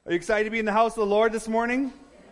Are you excited to be in the house of the Lord this morning?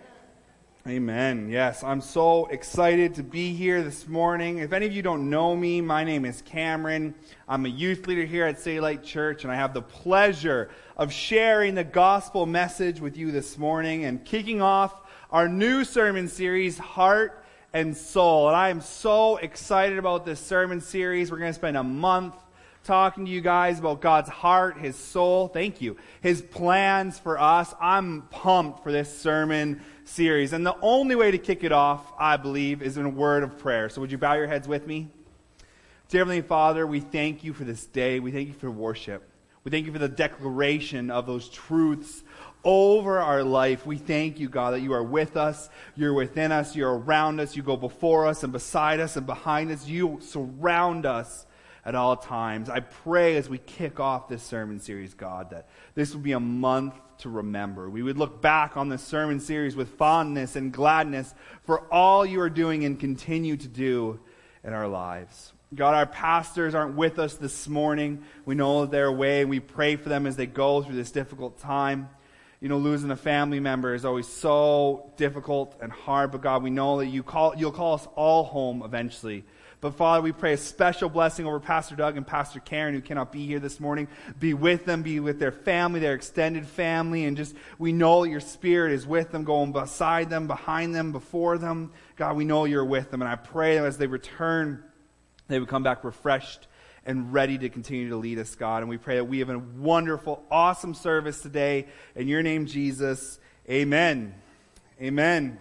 Amen. Yes, I'm so excited to be here this morning. If any of you don't know me, my name is Cameron. I'm a youth leader here at City Light Church, and I have the pleasure of sharing the gospel message with you this morning and kicking off our new sermon series, Heart and Soul. And I am so excited about this sermon series. We're going to spend a month talking to you guys about God's heart, His soul, thank you, His plans for us. I'm pumped for this sermon series. And the only way to kick it off, I believe, is in a word of prayer. So would you bow your heads with me? Dear Heavenly Father, we thank you for this day. We thank you for worship. We thank you for the declaration of those truths over our life. We thank you, God, that you are with us, you're within us, you're around us, you go before us and beside us and behind us. You surround us at all times. I pray as we kick off this sermon series, God, that this will be a month to remember. We would look back on this sermon series with fondness and gladness for all you are doing and continue to do in our lives. God, our pastors aren't with us this morning. We know that they're away, and we pray for them as they go through this difficult time. You know, losing a family member is always so difficult and hard, but God, we know that you'll call us all home eventually. But Father, we pray a special blessing over Pastor Doug and Pastor Karen, who cannot be here this morning. Be with them, be with their family, their extended family, and just we know that your Spirit is with them, going beside them, behind them, before them. God, we know you're with them, and I pray that as they return, they would come back refreshed and ready to continue to lead us, God. And we pray that we have a wonderful, awesome service today. In your name, Jesus, amen. Amen.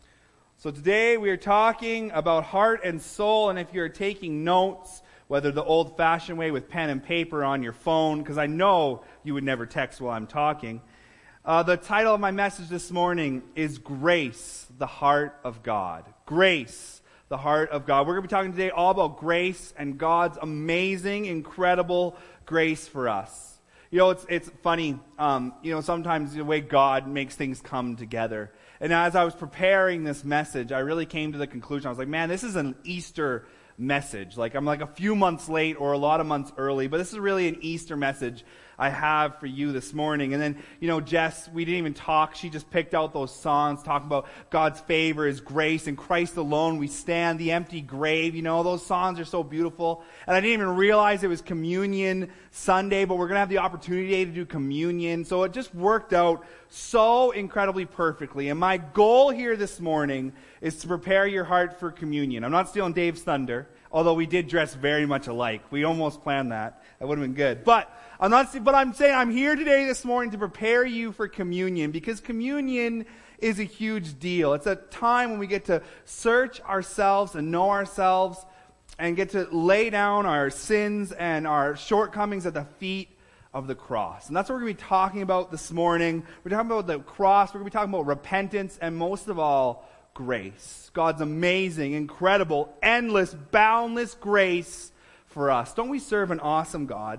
So today we are talking about heart and soul, and if you're taking notes, whether the old-fashioned way with pen and paper on your phone, because I know you would never text while I'm talking, the title of my message this morning is Grace, the Heart of God. Grace, the Heart of God. We're going to be talking today all about grace and God's amazing, incredible grace for us. You know, it's funny, sometimes the way God makes things come together. And as I was preparing this message, I really came to the conclusion. I was like, man, this is an Easter message. Like, I'm like a few months late or a lot of months early, but this is really an Easter message I have for you this morning. And then, Jess, we didn't even talk. She just picked out those songs talking about God's favor, His grace, in Christ alone we stand, the empty grave. Those songs are so beautiful. And I didn't even realize it was Communion Sunday, but we're going to have the opportunity to do communion. So it just worked out so incredibly perfectly. And my goal here this morning is to prepare your heart for communion. I'm not stealing Dave's thunder, although we did dress very much alike. We almost planned that. That would have been good. But I'm saying I'm here today this morning to prepare you for communion, because communion is a huge deal. It's a time when we get to search ourselves and know ourselves and get to lay down our sins and our shortcomings at the feet of the cross. And that's what we're going to be talking about this morning. We're talking about the cross. We're going to be talking about repentance and, most of all, grace. God's amazing, incredible, endless, boundless grace for us. Don't we serve an awesome God?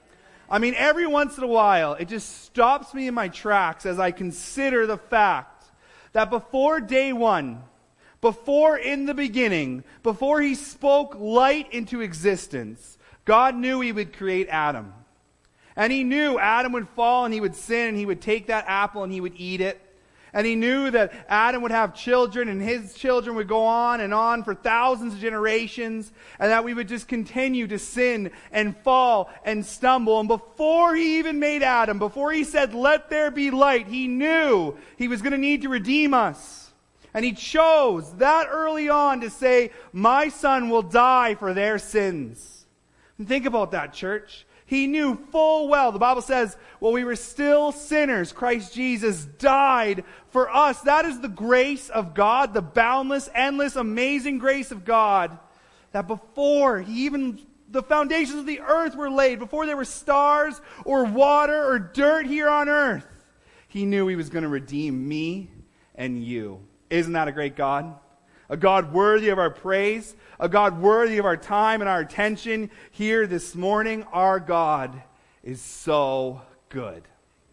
I mean, every once in a while, it just stops me in my tracks as I consider the fact that before day one, before in the beginning, before He spoke light into existence, God knew He would create Adam. And He knew Adam would fall and he would sin and he would take that apple and he would eat it. And He knew that Adam would have children and his children would go on and on for thousands of generations, and that we would just continue to sin and fall and stumble. And before He even made Adam, before He said, "Let there be light," He knew He was going to need to redeem us. And He chose that early on to say, "My Son will die for their sins." And think about that, church. He knew full well. The Bible says, while we were still sinners, Christ Jesus died for us. That is the grace of God, the boundless, endless, amazing grace of God, that before the foundations of the earth were laid, before there were stars or water or dirt here on earth, He knew He was going to redeem me and you. Isn't that a great God? A God worthy of our praise, a God worthy of our time and our attention here this morning. Our God is so good.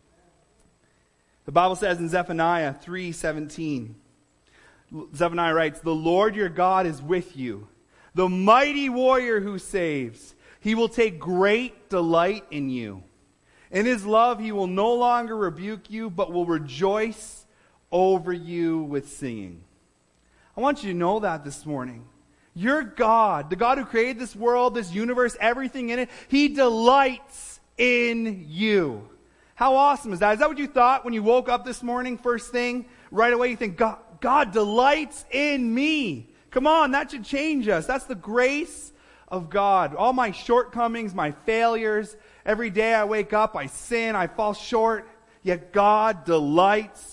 The Bible says in Zephaniah 3:17, Zephaniah writes, "The Lord your God is with you, the mighty warrior who saves. He will take great delight in you. In his love, he will no longer rebuke you, but will rejoice over you with singing. I want you to know that this morning. Your God, the God who created this world, this universe, everything in it, he delights in you. How awesome is that? Is that what you thought when you woke up this morning, first thing? Right away you think, God delights in me. Come on, that should change us. That's the grace of God. All my shortcomings, my failures, every day I wake up, I sin, I fall short, yet God delights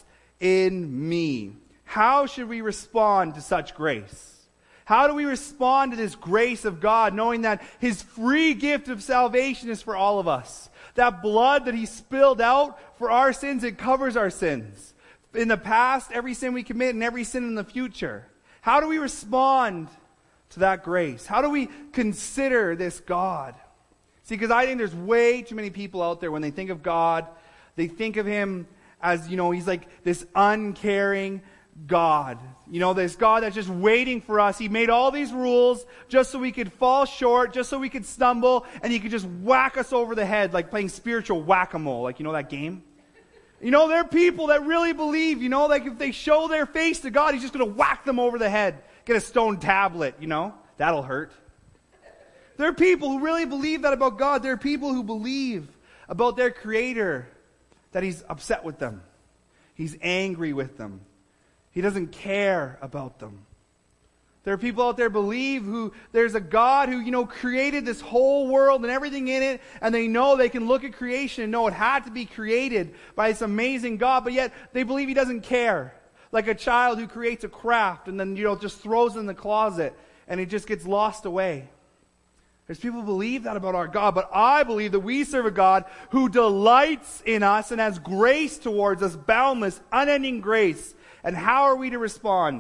in me. How should we respond to such grace? How do we respond to this grace of God, knowing that his free gift of salvation is for all of us? That blood that he spilled out for our sins, it covers our sins. In the past, every sin we commit, and every sin in the future. How do we respond to that grace? How do we consider this God? See, because I think there's way too many people out there, when they think of God, they think of him as, he's like this uncaring God. This God that's just waiting for us. He made all these rules just so we could fall short, just so we could stumble, and he could just whack us over the head like playing spiritual whack-a-mole. Like, that game? There are people that really believe, like if they show their face to God, he's just going to whack them over the head. Get a stone tablet, that'll hurt. There are people who really believe that about God. There are people who believe about their Creator that he's upset with them. He's angry with them. He doesn't care about them. There are people out there believe there's a God who, created this whole world and everything in it, and they know they can look at creation and know it had to be created by this amazing God, but yet they believe he doesn't care. Like a child who creates a craft and then, just throws it in the closet and it just gets lost away. There's people who believe that about our God, but I believe that we serve a God who delights in us and has grace towards us, boundless, unending grace. And how are we to respond?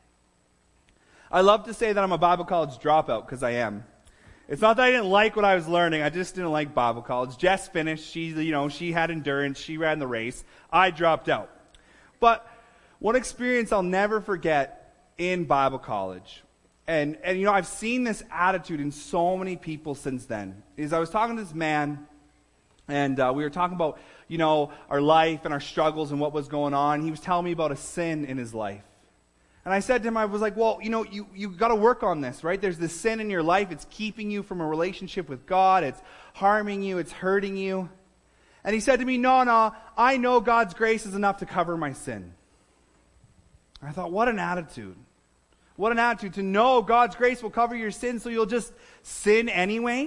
I love to say that I'm a Bible college dropout, because I am. It's not that I didn't like what I was learning. I just didn't like Bible college. Jess finished. She had endurance. She ran the race. I dropped out. But one experience I'll never forget in Bible college, and I've seen this attitude in so many people since then, is I was talking to this man, and we were talking about, our life and our struggles and what was going on. He was telling me about a sin in his life. And I said to him, I was like, well, you got to work on this, right? There's this sin in your life. It's keeping you from a relationship with God. It's harming you. It's hurting you. And he said to me, no, I know God's grace is enough to cover my sin. I thought, what an attitude. What an attitude to know God's grace will cover your sin, so you'll just sin anyway.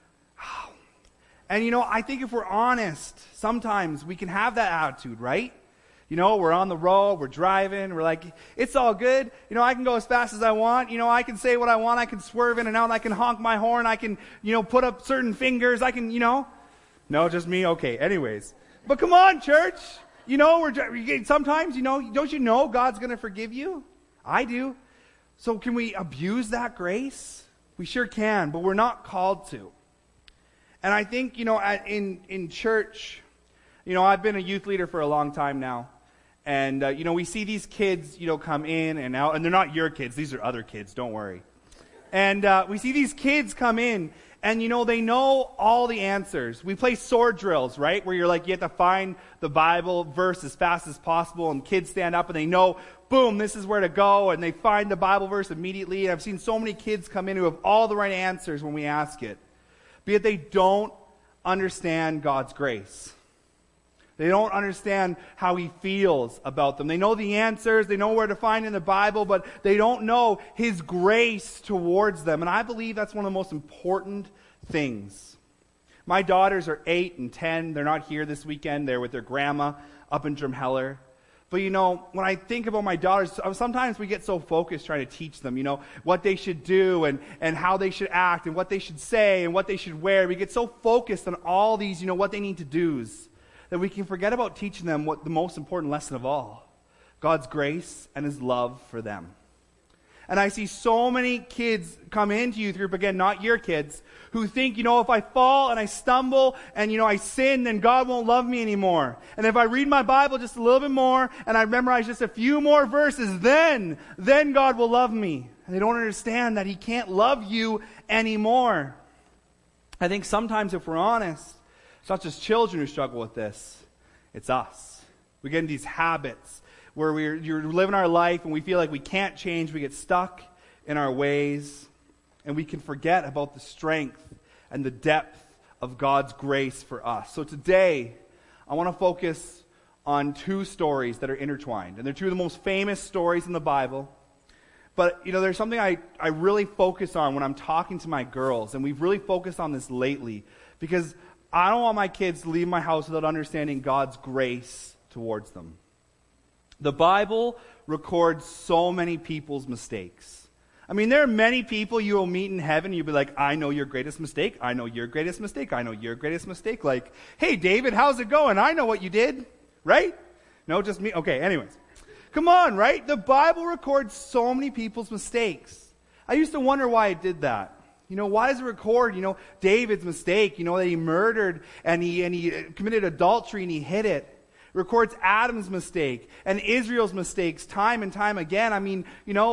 And I think if we're honest, sometimes we can have that attitude, right? We're on the road, we're driving, we're like, it's all good. I can go as fast as I want. I can say what I want. I can swerve in and out. I can honk my horn. I can, put up certain fingers. I can, No, just me? Okay, anyways. But come on, church. Sometimes, don't you know God's going to forgive you? I do. So can we abuse that grace? We sure can, but we're not called to. And I think, in church, I've been a youth leader for a long time now. And, we see these kids, come in and out. And they're not your kids. These are other kids. Don't worry. And we see these kids come in. And, they know all the answers. We play sword drills, right? Where you have to find the Bible verse as fast as possible. And kids stand up and they know, boom, this is where to go. And they find the Bible verse immediately. And I've seen so many kids come in who have all the right answers when we ask it. But yet they don't understand God's grace. They don't understand how he feels about them. They know the answers. They know where to find in the Bible, but they don't know his grace towards them. And I believe that's one of the most important things. My daughters are 8 and 10. They're not here this weekend. They're with their grandma up in Drumheller. But when I think about my daughters, sometimes we get so focused trying to teach them, what they should do and how they should act and what they should say and what they should wear. We get so focused on all these, what they need to do's, that we can forget about teaching them what the most important lesson of all, God's grace and his love for them. And I see so many kids come into youth group, again, not your kids, who think, if I fall and I stumble and, I sin, then God won't love me anymore. And if I read my Bible just a little bit more and I memorize just a few more verses, then God will love me. And they don't understand that he can't love you anymore. I think sometimes if we're honest, It's not just children who struggle with this. It's us. We get in these habits where you're living our life and we feel like we can't change. We get stuck in our ways and we can forget about the strength and the depth of God's grace for us. So today, I want to focus on two stories that are intertwined. And they're two of the most famous stories in the Bible. But, there's something I really focus on when I'm talking to my girls. And we've really focused on this lately. Because I don't want my kids to leave my house without understanding God's grace towards them. The Bible records so many people's mistakes. I mean, there are many people you will meet in heaven. You'll be like, I know your greatest mistake. I know your greatest mistake. I know your greatest mistake. Like, hey, David, how's it going? I know what you did. Right? No, just me. Okay, anyways. Come on, right? The Bible records so many people's mistakes. I used to wonder why it did that. Why does it record, David's mistake, that he murdered and he committed adultery and he hid it. It records Adam's mistake and Israel's mistakes time and time again. I mean,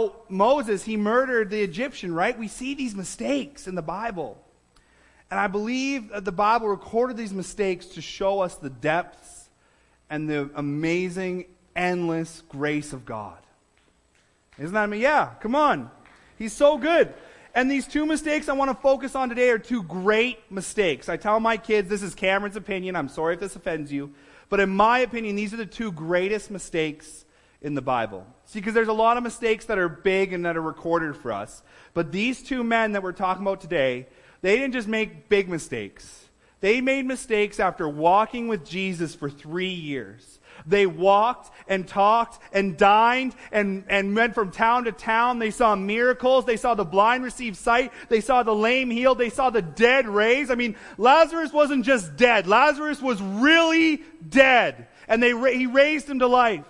Moses, he murdered the Egyptian, right? We see these mistakes in the Bible. And I believe that the Bible recorded these mistakes to show us the depths and the amazing, endless grace of God. Isn't that amazing? Yeah, come on. He's so good. And these two mistakes I want to focus on today are two great mistakes. I tell my kids, this is Cameron's opinion. I'm sorry if this offends you. But in my opinion, these are the two greatest mistakes in the Bible. See, because there's a lot of mistakes that are big and that are recorded for us. But these two men that we're talking about today, they didn't just make big mistakes. They made mistakes after walking with Jesus for 3 years. They walked and talked and dined and went from town to town. They saw miracles. They saw the blind receive sight. They saw the lame healed. They saw the dead raised. I mean, Lazarus wasn't just dead. Lazarus was really dead. And he raised him to life.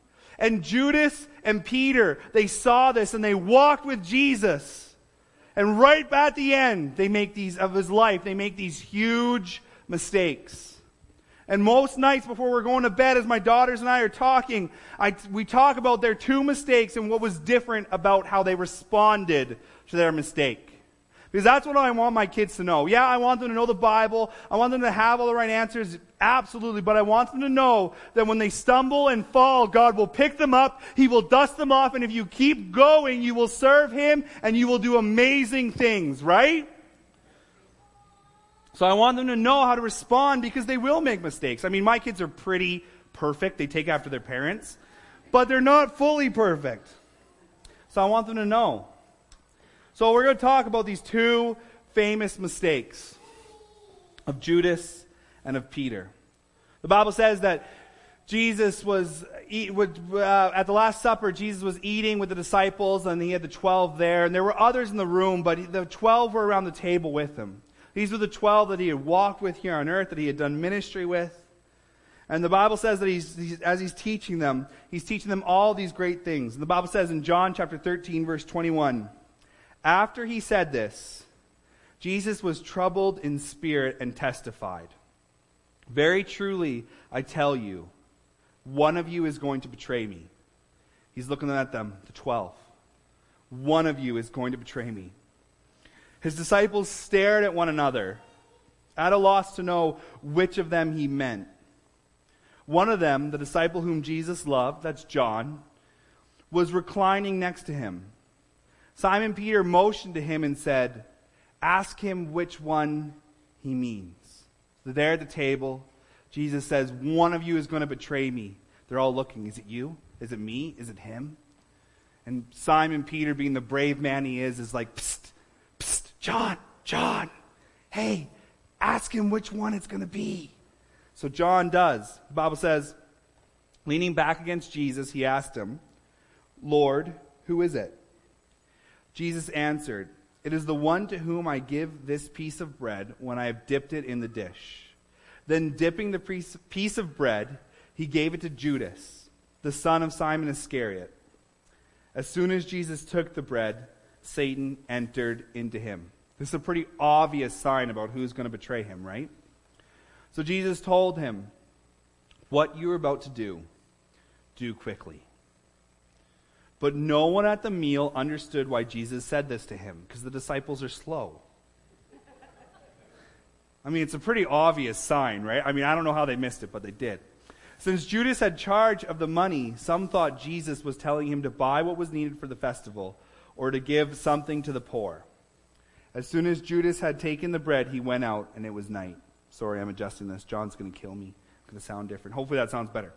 And Judas and Peter, they saw this and they walked with Jesus. And right at the end, they make these huge mistakes. And most nights before we're going to bed, as my daughters and I are talking, we talk about their two mistakes and what was different about how they responded to their mistake. Because that's what I want my kids to know. Yeah, I want them to know the Bible. I want them to have all the right answers. Absolutely. But I want them to know that when they stumble and fall, God will pick them up. He will dust them off. And if you keep going, you will serve Him and you will do amazing things, right? So I want them to know how to respond because they will make mistakes. I mean, my kids are pretty perfect. They take after their parents. But they're not fully perfect. So I want them to know. So we're going to talk about these two famous mistakes of Judas and of Peter. The Bible says that Jesus was, at the Last Supper, Jesus was eating with the disciples and he had the 12 there. And there were others in the room, but the 12 were around the table with him. These were the 12 that he had walked with here on earth, that he had done ministry with. And the Bible says that as he's teaching them all these great things. And the Bible says in John chapter 13, verse 21, after he said this, Jesus was troubled in spirit and testified, very truly, I tell you, one of you is going to betray me. He's looking at them, the 12. One of you is going to betray me. His disciples stared at one another, at a loss to know which of them he meant. One of them, the disciple whom Jesus loved, that's John, was reclining next to him. Simon Peter motioned to him and said, ask him which one he means. So there at the table, Jesus says, one of you is going to betray me. They're all looking. Is it you? Is it me? Is it him? And Simon Peter, being the brave man he is like, psst, psst, John, hey, ask him which one it's going to be. So John does. The Bible says, leaning back against Jesus, he asked him, Lord, who is it? Jesus answered, it is the one to whom I give this piece of bread when I have dipped it in the dish. Then dipping the piece of bread, he gave it to Judas, the son of Simon Iscariot. As soon as Jesus took the bread, Satan entered into him. This is a pretty obvious sign about who's going to betray him, right? So Jesus told him, what you are about to do quickly. But no one at the meal understood why Jesus said this to him, because the disciples are slow. I mean, it's a pretty obvious sign, right? I mean, I don't know how they missed it, but they did. Since Judas had charge of the money, some thought Jesus was telling him to buy what was needed for the festival or to give something to the poor. As soon as Judas had taken the bread, he went out, and it was night. Sorry, I'm adjusting this. John's going to kill me. It's going to sound different. Hopefully that sounds better.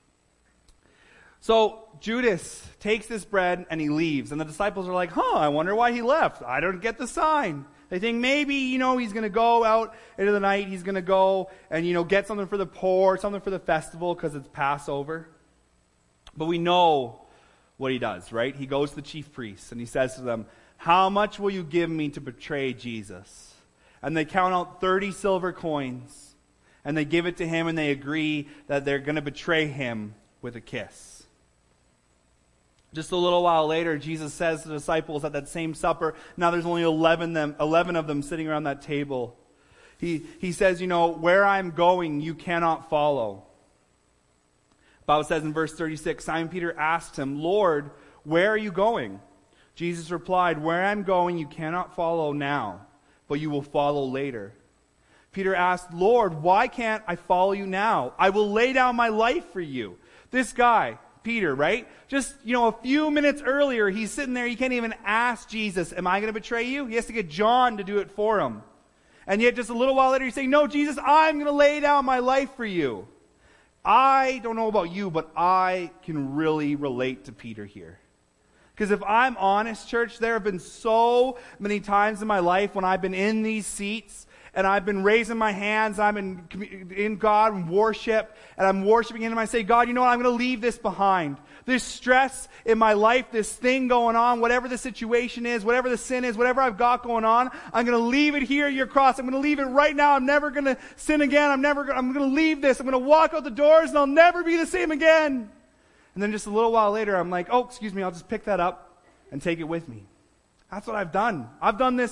So Judas takes this bread, and he leaves. And the disciples are like, I wonder why he left. I don't get the sign. They think maybe, he's going to go out into the night. He's going to go and, get something for the poor, something for the festival because it's Passover. But we know what he does, right? He goes to the chief priests, and he says to them, how much will you give me to betray Jesus? And they count out 30 silver coins, and they give it to him, and they agree that they're going to betray him with a kiss. Just a little while later, Jesus says to the disciples at that same supper, now there's only 11 of them sitting around that table. He says, where I'm going, you cannot follow. The Bible says in verse 36, Simon Peter asked him, Lord, where are you going? Jesus replied, where I'm going you cannot follow now, but you will follow later. Peter asked, Lord, why can't I follow you now? I will lay down my life for you. This guy, Peter, right? Just, a few minutes earlier, he's sitting there, he can't even ask Jesus, am I going to betray you? He has to get John to do it for him. And yet just a little while later, he's saying, no, Jesus, I'm going to lay down my life for you. I don't know about you, but I can really relate to Peter here. Because if I'm honest, church, there have been so many times in my life when I've been in these seats and I've been raising my hands, I'm in God and worship, and I'm worshiping Him, and I say, God, you know what, I'm going to leave this behind. This stress in my life, this thing going on, whatever the situation is, whatever the sin is, whatever I've got going on, I'm going to leave it here at your cross. I'm going to leave it right now. I'm never going to sin again. I'm going to leave this. I'm going to walk out the doors, and I'll never be the same again. And then just a little while later, I'm like, I'll just pick that up and take it with me. That's what I've done. I've done this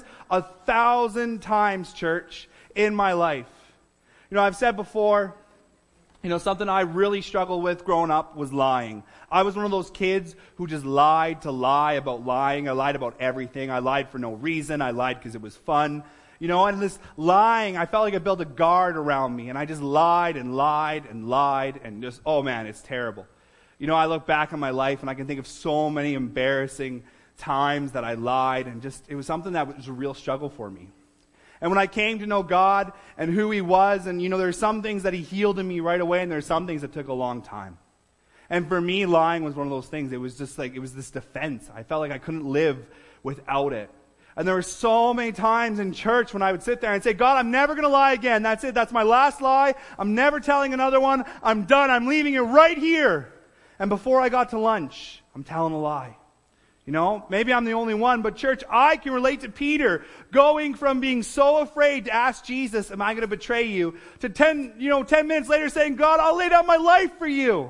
1,000 times, church, in my life. I've said before, something I really struggled with growing up was lying. I was one of those kids who just lied to lie about lying. I lied about everything. I lied for no reason. I lied because it was fun. And this lying, I felt like I built a guard around me, and I just lied and lied and lied, and just, oh man, it's terrible. I look back on my life and I can think of so many embarrassing times that I lied, and it was something that was a real struggle for me. And when I came to know God and who He was, and there's some things that He healed in me right away, and there's some things that took a long time. And for me, lying was one of those things. It was just like, it was this defense. I felt like I couldn't live without it. And there were so many times in church when I would sit there and say, God, I'm never going to lie again. That's it. That's my last lie. I'm never telling another one. I'm done. I'm leaving it right here. And before I got to lunch, I'm telling a lie. Maybe I'm the only one, but church, I can relate to Peter going from being so afraid to ask Jesus, am I going to betray you, to 10 minutes later saying, God, I'll lay down my life for you.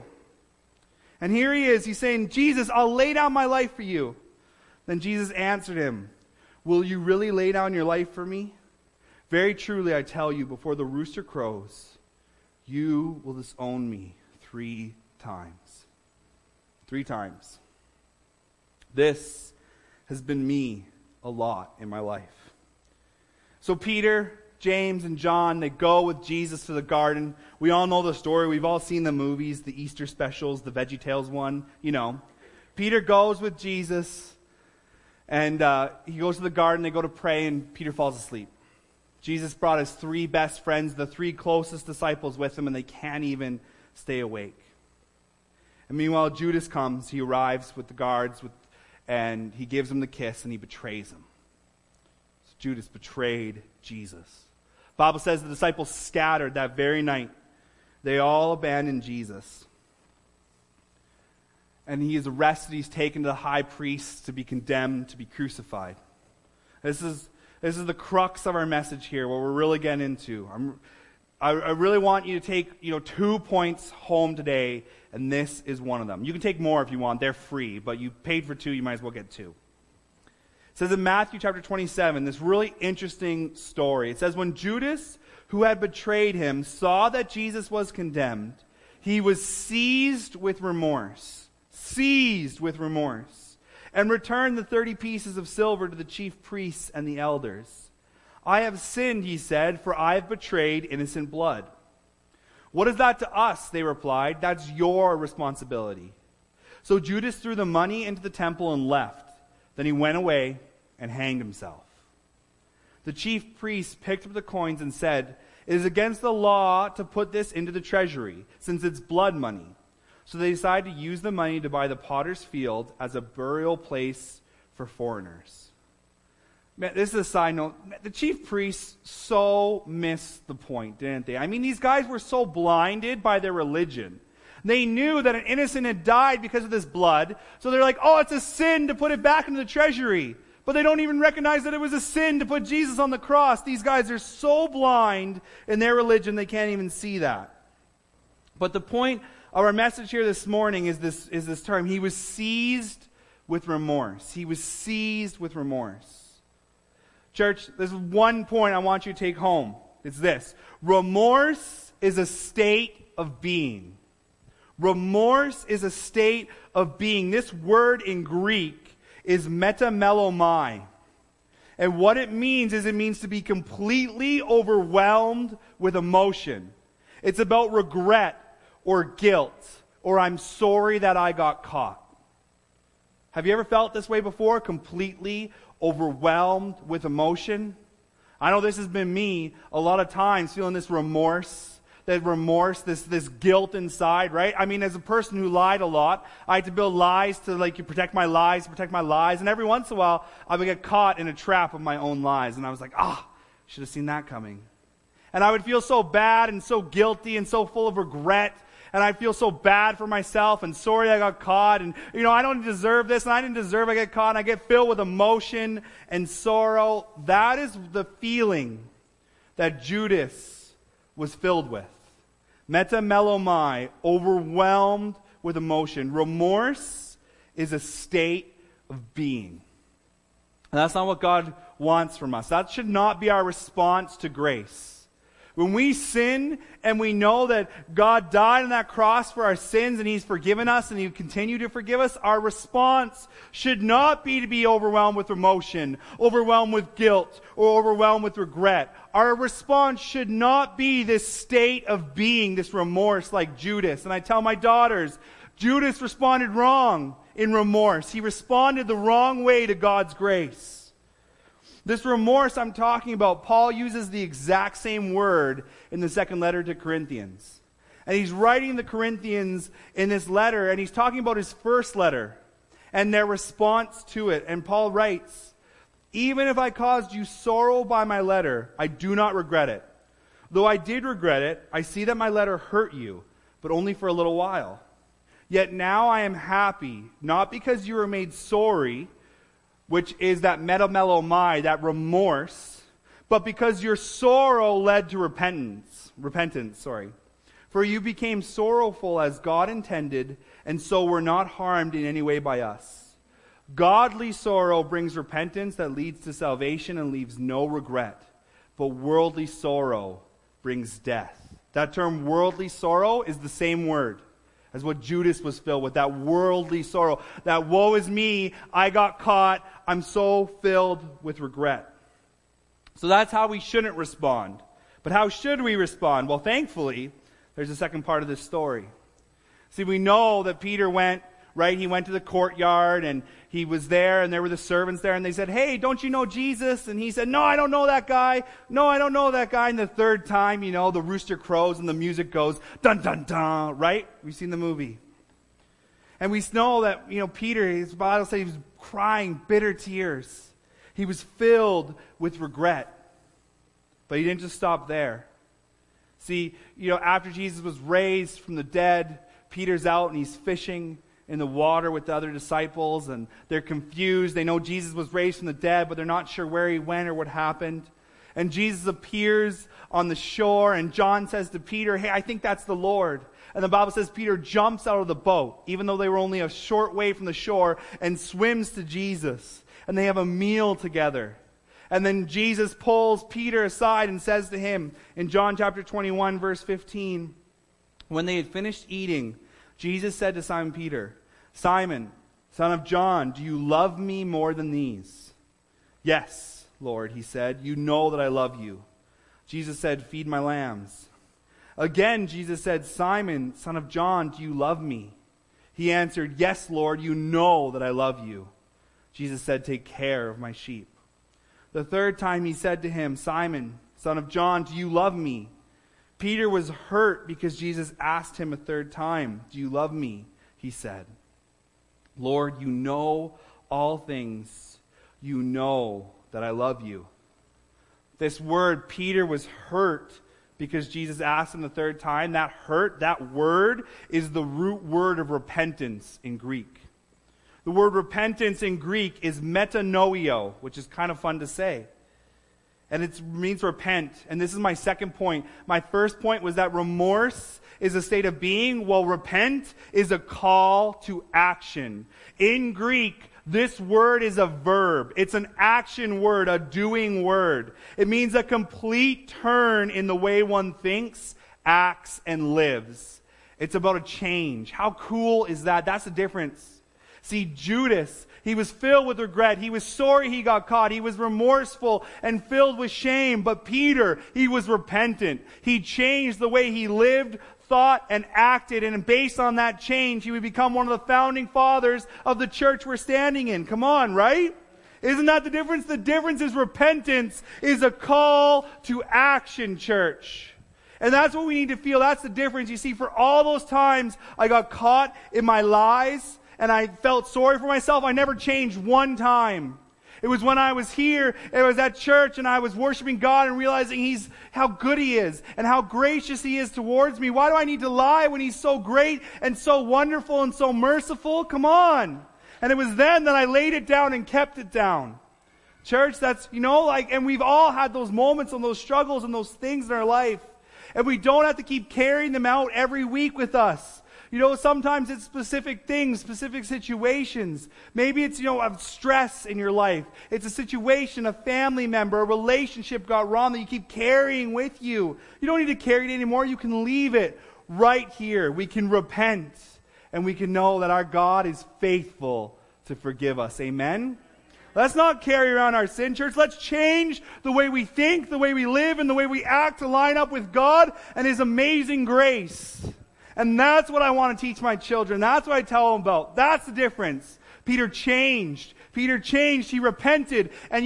And here he is. He's saying, Jesus, I'll lay down my life for you. Then Jesus answered him, will you really lay down your life for me? Very truly, I tell you, before the rooster crows, you will disown me 3 times. 3 times. This has been me a lot in my life. So Peter, James, and John, they go with Jesus to the garden. We all know the story. We've all seen the movies, the Easter specials, the VeggieTales one, Peter goes with Jesus, and he goes to the garden. They go to pray, and Peter falls asleep. Jesus brought his 3 best friends, the 3 closest disciples with him, and they can't even stay awake. And meanwhile, Judas comes. He arrives with the guards, and he gives him the kiss, and he betrays him. So Judas betrayed Jesus. The Bible says the disciples scattered that very night. They all abandoned Jesus. And he is arrested. He's taken to the high priest to be condemned, to be crucified. This is the crux of our message here, what we're really getting into. I really want you to take 2 points home today, and this is one of them. You can take more if you want. They're free, but you paid for 2, you might as well get 2. It says in Matthew chapter 27, this really interesting story. It says, when Judas, who had betrayed him, saw that Jesus was condemned, he was seized with remorse, and returned the 30 pieces of silver to the chief priests and the elders. I have sinned, he said, for I have betrayed innocent blood. What is that to us? They replied. That's your responsibility. So Judas threw the money into the temple and left. Then he went away and hanged himself. The chief priests picked up the coins and said, "It is against the law to put this into the treasury, since it's blood money." So they decided to use the money to buy the potter's field as a burial place for foreigners. Man, this is a side note. The chief priests so missed the point, didn't they? I mean, these guys were so blinded by their religion. They knew that an innocent had died because of this blood, so they're like, oh, it's a sin to put it back into the treasury. But they don't even recognize that it was a sin to put Jesus on the cross. These guys are so blind in their religion, they can't even see that. But the point of our message here this morning is this term. He was seized with remorse. He was seized with remorse. Church, there's one point I want you to take home. It's this. Remorse is a state of being. Remorse is a state of being. This word in Greek is metamelomai. And what it means is it means to be completely overwhelmed with emotion. It's about regret or guilt or I'm sorry that I got caught. Have you ever felt this way before? Completely overwhelmed with emotion? I know this has been me a lot of times, feeling this remorse, this guilt inside, right? I mean, as a person who lied a lot, I had to build lies to protect my lies, and every once in a while, I would get caught in a trap of my own lies, and I was like, should have seen that coming. And I would feel so bad and so guilty and so full of regret, and I'd feel so bad for myself and sorry I got caught, and I don't deserve this, and I didn't deserve I get caught, and I get filled with emotion and sorrow. That is the feeling that Judas was filled with. Metamelomai, overwhelmed with emotion. Remorse is a state of being. And that's not what God wants from us. That should not be our response to grace. When we sin and we know that God died on that cross for our sins and He's forgiven us and He will continue to forgive us, our response should not be to be overwhelmed with emotion, overwhelmed with guilt, or overwhelmed with regret. Our response should not be this state of being, this remorse like Judas. And I tell my daughters, Judas responded wrong in remorse. He responded the wrong way to God's grace. This remorse I'm talking about, Paul uses the exact same word in the second letter to Corinthians. And he's writing the Corinthians in this letter, and he's talking about his first letter and their response to it. And Paul writes, "Even if I caused you sorrow by my letter, I do not regret it. Though I did regret it, I see that my letter hurt you, but only for a little while. Yet now I am happy, not because you were made sorry, which is that metamelomai, that remorse, but because your sorrow led to repentance. For you became sorrowful as God intended, and so were not harmed in any way by us. Godly sorrow brings repentance that leads to salvation and leaves no regret, but worldly sorrow brings death." That term worldly sorrow is the same word as what Judas was filled with, that worldly sorrow. That woe is me, I got caught, I'm so filled with regret. So that's how we shouldn't respond. But how should we respond? Well, thankfully, there's a second part of this story. See, we know that Peter went, right? He went to the courtyard and he was there and there were the servants there and they said, "Hey, don't you know Jesus?" And he said, "No, I don't know that guy. No, I don't know that guy." And the third time, the rooster crows and the music goes, dun, dun, dun, right? We've seen the movie. And we know that, Peter, his Bible says he was crying bitter tears. He was filled with regret. But he didn't just stop there. See, after Jesus was raised from the dead, Peter's out and he's fishing in the water with the other disciples, and they're confused. They know Jesus was raised from the dead, but they're not sure where he went or what happened. And Jesus appears on the shore, and John says to Peter, "Hey, I think that's the Lord." And the Bible says Peter jumps out of the boat, even though they were only a short way from the shore, and swims to Jesus. And they have a meal together. And then Jesus pulls Peter aside and says to him in John chapter 21, verse 15, when they had finished eating, Jesus said to Simon Peter, "Simon, son of John, do you love me more than these?" "Yes," Lord," he said. "You know that I love you." Jesus said, "Feed my lambs." Again, Jesus said, "Simon, son of John, do you love me?" He answered, "Yes, Lord, you know that I love you." Jesus said, "Take care of my sheep." The third time he said to him, "Simon, son of John, do you love me?" Peter was hurt because Jesus asked him a third time, "Do you love me?" He said, "Lord, you know all things. You know that I love you." This word, Peter was hurt because Jesus asked him the third time. That hurt, that word is the root word of repentance in Greek. The word repentance in Greek is metanoio, which is kind of fun to say. And it means repent. And this is my second point. My first point was that remorse is a state of being, while repent is a call to action. In Greek, this word is a verb. It's an action word, a doing word. It means a complete turn in the way one thinks, acts, and lives. It's about a change. How cool is that? That's the difference. See, Judas, he was filled with regret. He was sorry he got caught. He was remorseful and filled with shame. But Peter, he was repentant. He changed the way he lived, thought, and acted. And based on that change, he would become one of the founding fathers of the church we're standing in. Come on, right? Isn't that the difference? The difference is repentance is a call to action, church. And that's what we need to feel. That's the difference. You see, for all those times I got caught in my lies, and I felt sorry for myself, I never changed one time. It was when I was here, it was at church, and I was worshiping God and realizing how good He is and how gracious He is towards me. Why do I need to lie when He's so great and so wonderful and so merciful? Come on. And it was then that I laid it down and kept it down. Church, that's, and we've all had those moments and those struggles and those things in our life. And we don't have to keep carrying them out every week with us. Sometimes it's specific things, specific situations. Maybe it's, a stress in your life. It's a situation, a family member, a relationship got wrong that you keep carrying with you. You don't need to carry it anymore. You can leave it right here. We can repent, and we can know that our God is faithful to forgive us. Amen? Let's not carry around our sin, church. Let's change the way we think, the way we live, and the way we act to line up with God and His amazing grace. And that's what I want to teach my children. That's what I tell them about. That's the difference. Peter changed. He repented. And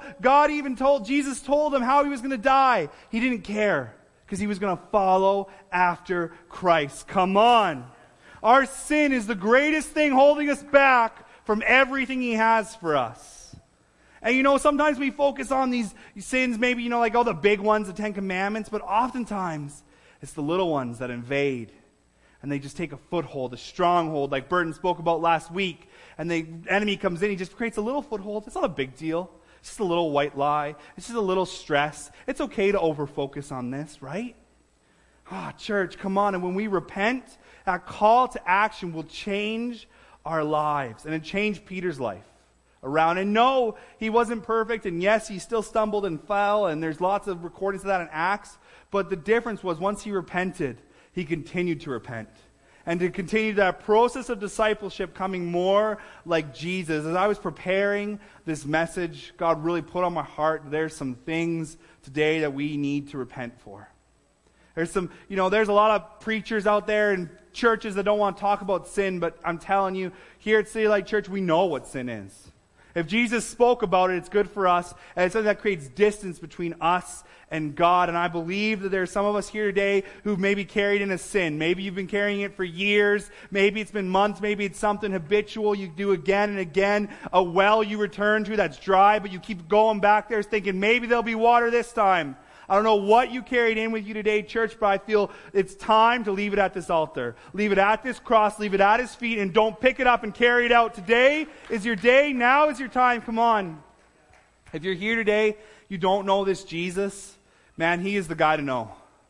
Jesus told him how he was going to die. He didn't care because he was going to follow after Christ. Come on. Our sin is the greatest thing holding us back from everything He has for us. And sometimes we focus on these sins, maybe, like all the big ones, the Ten Commandments, but oftentimes it's the little ones that invade. And they just take a foothold, a stronghold, like Burton spoke about last week. And the enemy comes in, he just creates a little foothold. It's not a big deal. It's just a little white lie. It's just a little stress. It's okay to over-focus on this, right? Church, come on. And when we repent, that call to action will change our lives. And it changed Peter's life around. And no, he wasn't perfect. And yes, he still stumbled and fell. And there's lots of recordings of that in Acts. But the difference was once he repented, he continued to repent and to continue that process of discipleship, coming more like Jesus. As I was preparing this message, God really put on my heart, there's some things today that we need to repent for. There's there's a lot of preachers out there and churches that don't want to talk about sin, but I'm telling you, here at City Light Church, we know what sin is. If Jesus spoke about it, it's good for us, and it's something that creates distance between us and God. And I believe that there are some of us here today who've maybe carried in a sin. Maybe you've been carrying it for years. Maybe it's been months. Maybe it's something habitual you do again and again. A well you return to that's dry, but you keep going back there thinking maybe there'll be water this time. I don't know what you carried in with you today, church, but I feel it's time to leave it at this altar. Leave it at this cross. Leave it at His feet, and don't pick it up and carry it out. Today is your day. Now is your time. Come on. If you're here today, you don't know this Jesus, man, He is the guy to know.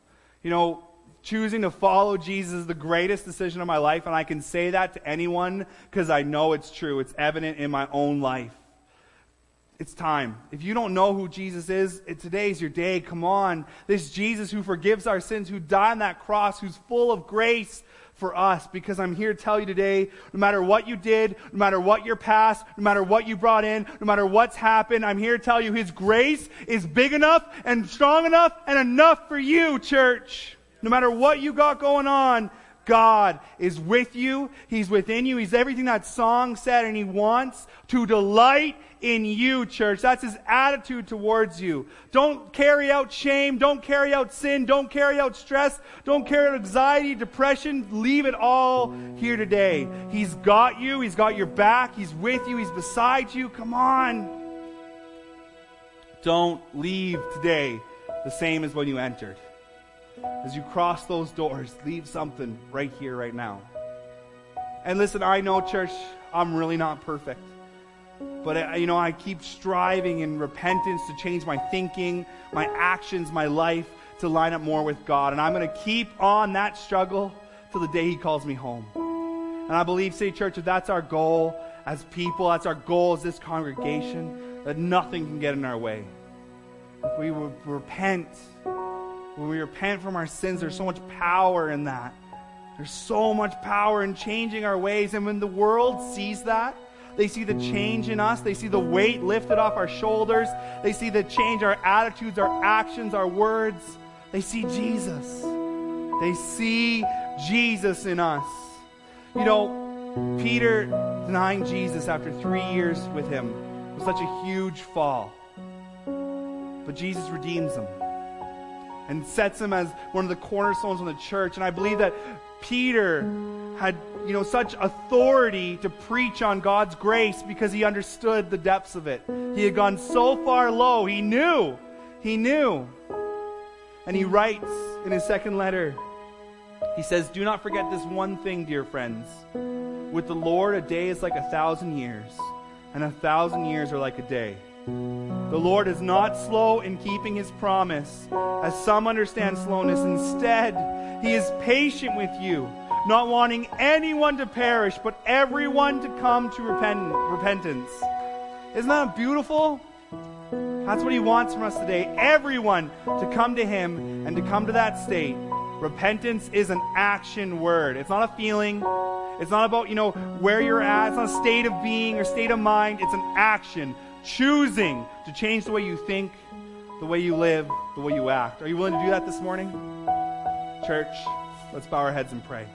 Choosing to follow Jesus is the greatest decision of my life, and I can say that to anyone because I know it's true. It's evident in my own life. It's time. If you don't know who Jesus is, today's your day. Come on. This Jesus who forgives our sins, who died on that cross, who's full of grace, for us, because I'm here to tell you today, no matter what you did, no matter what your past, no matter what you brought in, no matter what's happened, I'm here to tell you His grace is big enough and strong enough and enough for you, church. No matter what you got going on, God is with you. He's within you. He's everything that song said, and He wants to delight in you, church. That's His attitude towards you. Don't carry out shame. Don't carry out sin. Don't carry out stress. Don't carry out anxiety, depression. Leave it all here today. He's got you. He's got your back. He's with you. He's beside you. Come on. Don't leave today the same as when you entered. As you cross those doors, leave something right here, right now. And listen, I know, church, I'm really not perfect. But, I keep striving in repentance to change my thinking, my actions, my life to line up more with God. And I'm going to keep on that struggle till the day He calls me home. And I believe, City Church, if that's our goal as people, that's our goal as this congregation, that nothing can get in our way. If we repent, when we repent from our sins, there's so much power in that. There's so much power in changing our ways. And when the world sees that, they see the change in us. They see the weight lifted off our shoulders. They see the change, our attitudes, our actions, our words. They see Jesus. They see Jesus in us. Peter denying Jesus after 3 years with Him was such a huge fall. But Jesus redeems him and sets him as one of the cornerstones of the church. And I believe that Peter had, such authority to preach on God's grace because he understood the depths of it. He had gone so far low. He knew. And he writes in his second letter, he says, "Do not forget this one thing, dear friends. With the Lord, a day is like 1,000 years, and 1,000 years are like a day. The Lord is not slow in keeping His promise, as some understand slowness. Instead, He is patient with you, not wanting anyone to perish, but everyone to come to repentance." Isn't that beautiful? That's what He wants from us today. Everyone to come to Him and to come to that state. Repentance is an action word. It's not a feeling. It's not about, where you're at. It's not a state of being or state of mind. It's an action. Choosing to change the way you think, the way you live, the way you act. Are you willing to do that this morning? Church, let's bow our heads and pray.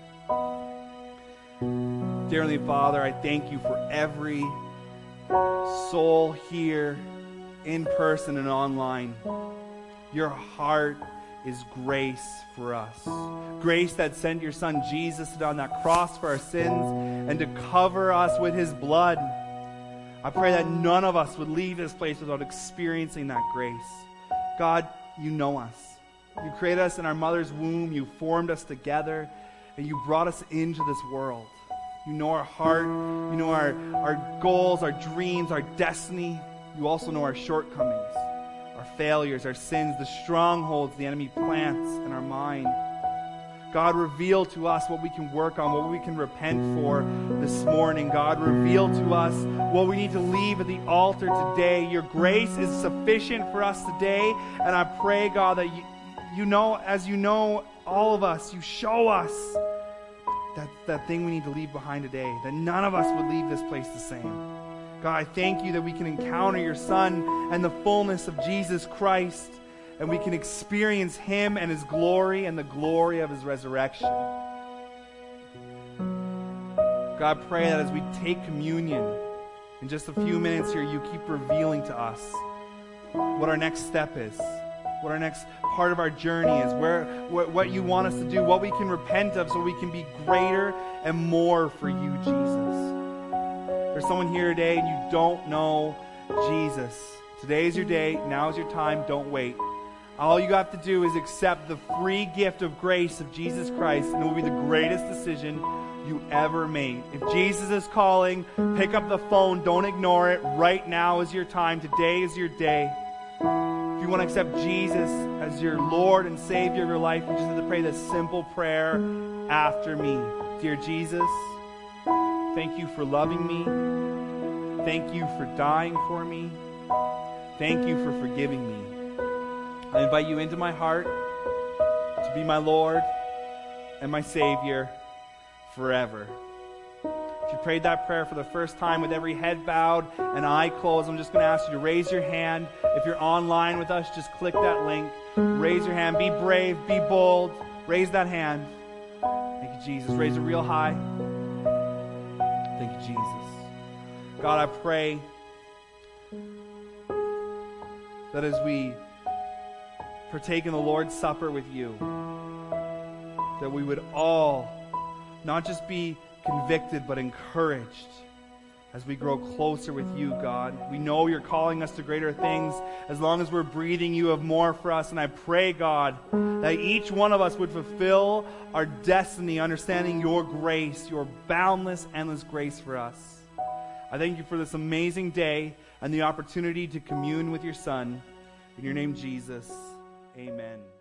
Dear Heavenly Father, I thank You for every soul here, in person and online. Your heart is grace for us. Grace that sent Your Son Jesus on that cross for our sins and to cover us with His blood. I pray that none of us would leave this place without experiencing that grace. God, You know us. You created us in our mother's womb. You formed us together, and You brought us into this world. You know our heart. You know our goals, our dreams, our destiny. You also know our shortcomings, our failures, our sins, the strongholds the enemy plants in our mind. God, reveal to us what we can work on, what we can repent for this morning. God, reveal to us what we need to leave at the altar today. Your grace is sufficient for us today. And I pray, God, that you know, as You know all of us, You show us that thing we need to leave behind today, that none of us would leave this place the same. God, I thank You that we can encounter Your Son and the fullness of Jesus Christ, and we can experience Him and His glory and the glory of His resurrection. God, pray that as we take communion in just a few minutes here, You keep revealing to us what our next step is, what our next part of our journey is, what You want us to do, what we can repent of so we can be greater and more for You, Jesus. There's someone here today and you don't know Jesus. Today is your day. Now is your time. Don't wait. All you have to do is accept the free gift of grace of Jesus Christ, and it will be the greatest decision you ever made. If Jesus is calling, pick up the phone. Don't ignore it. Right now is your time. Today is your day. If you want to accept Jesus as your Lord and Savior of your life, you just have to pray this simple prayer after me. Dear Jesus, thank You for loving me. Thank You for dying for me. Thank You for forgiving me. I invite You into my heart to be my Lord and my Savior forever. If you prayed that prayer for the first time with every head bowed and eye closed, I'm just going to ask you to raise your hand. If you're online with us, just click that link. Raise your hand. Be brave. Be bold. Raise that hand. Thank you, Jesus. Raise it real high. Thank you, Jesus. God, I pray that as we partake in the Lord's Supper with you, that we would all not just be convicted but encouraged as we grow closer with you, God. We know you're calling us to greater things. As long as we're breathing, you have more for us. And I pray, God, that each one of us would fulfill our destiny, understanding your grace, your boundless, endless grace for us. I thank you for this amazing day and the opportunity to commune with your Son. In your name, Jesus, amen.